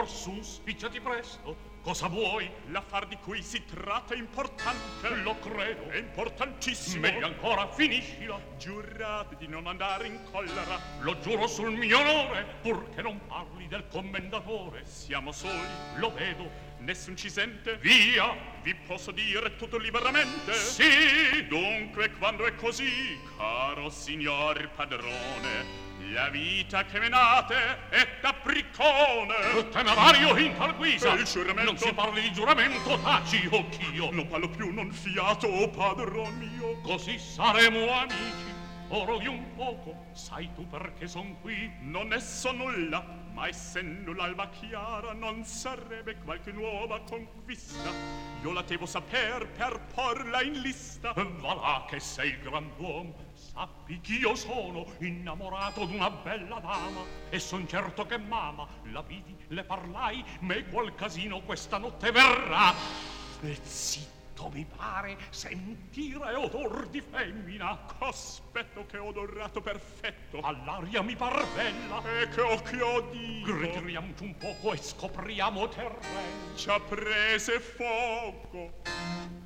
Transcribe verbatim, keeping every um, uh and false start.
Orsù, spicciati presto. Cosa vuoi? L'affar di cui si tratta è importante. Lo credo. È importantissimo. Meglio ancora, finiscila. Giurate di non andare in collera. Lo giuro sul mio onore, purché non parli del commendatore. Siamo soli. Lo vedo. Nessun ci sente. Via. Vi posso dire tutto liberamente? Sì. Dunque, quando è così, caro signor padrone, la vita che menate è capriccone. Temeраrio in tal guisa. E il giuramento? Non si parli di giuramento, taci, occhio. Non parlo più, non fiato, o padron mio. Così saremo amici. Oroghi un poco, sai tu perché son qui? Non ne so nulla, ma essendo l'alba chiara non sarebbe qualche nuova conquista. Io la devo saper per porla in lista. Va là che sei il grand'uomo. Sappi ch'io sono innamorato d'una bella dama e son certo che mamma la vidi, le parlai, me qual casino questa notte verrà. E zitto mi pare sentire odor di femmina. Cospetto che odorato perfetto. All'aria mi par bella. E che occhio dico. Ritiriamoci un poco e scopriamo terreno. Ci ha prese fuoco.